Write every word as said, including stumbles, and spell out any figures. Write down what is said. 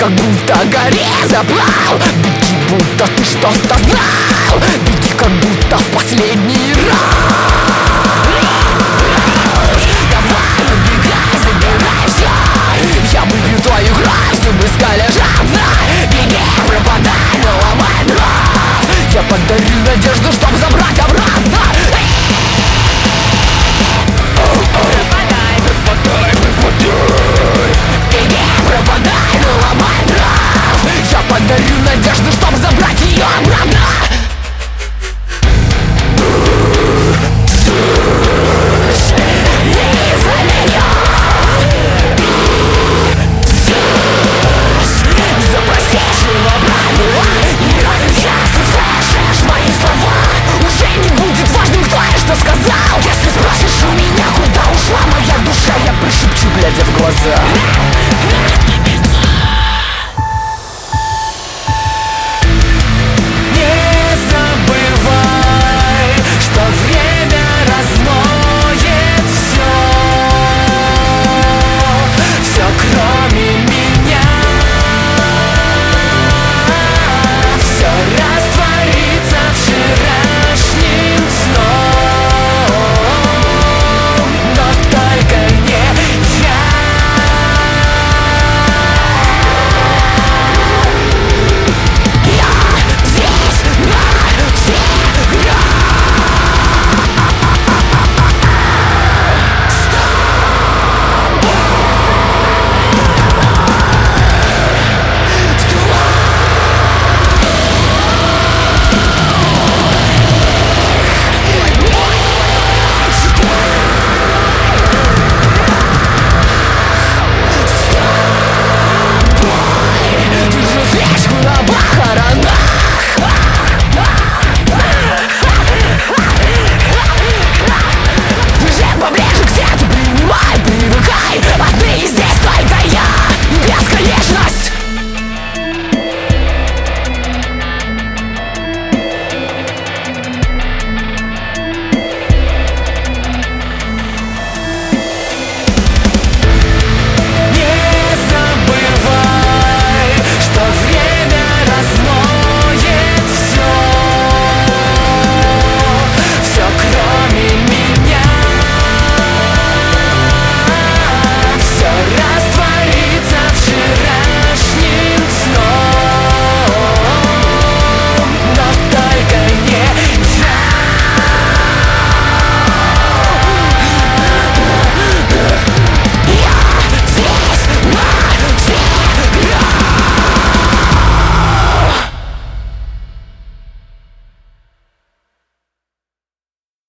как будто горе запал. Беги, будто ты что-то знал. Беги, как будто в последний раз. Давай, убегай, забирай все. Я выпью твою кровь, зубы скалежат. Беги, пропадай, но ломай дров. Я подарю надежду, чтоб забрать обратно. Пропадай, пропадай, пропадай. Беги, пропадай, но ломай дров. Я подарю надежду, чтоб забрать ее обратно. Сказал, если спросишь у меня, куда ушла моя душа, я прошепчу, глядя в глаза.